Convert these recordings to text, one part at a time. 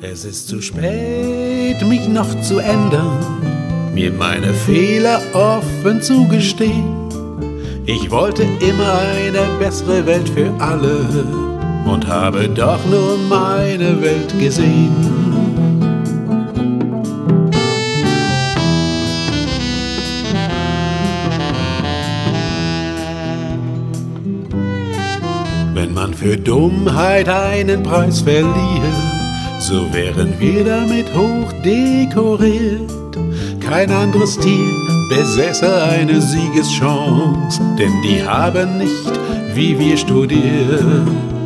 Es ist zu spät, mich noch zu ändern, mir meine Fehler offen zu gestehen. Ich wollte immer eine bessere Welt für alle und habe doch nur meine Welt gesehen. Wenn man für Dummheit einen Preis verliehe, so wären wir damit hoch dekoriert. Kein anderes Tier besäße eine Siegeschance, denn die haben nicht wie wir studiert.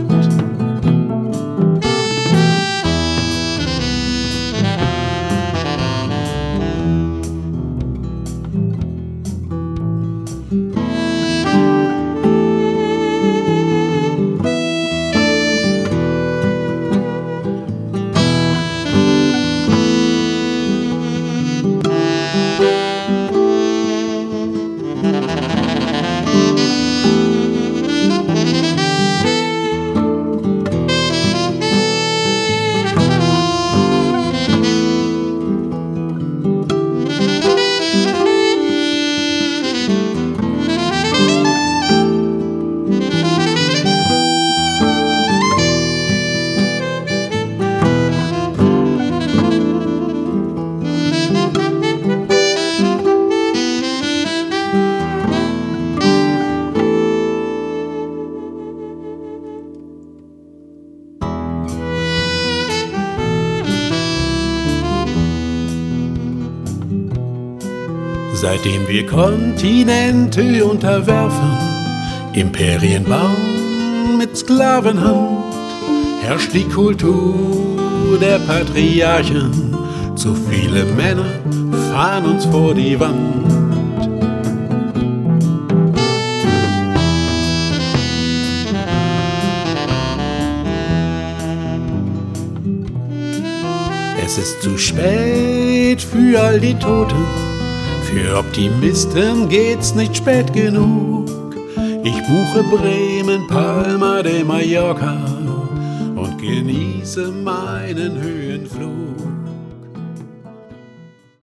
Seitdem wir Kontinente unterwerfen, Imperien bauen mit Sklavenhand, herrscht die Kultur der Patriarchen. Zu viele Männer fahren uns vor die Wand. Es ist zu spät für all die Toten. Für Optimisten geht's nicht spät genug. Ich buche Bremen, Palma de Mallorca und genieße meinen Höhenflug.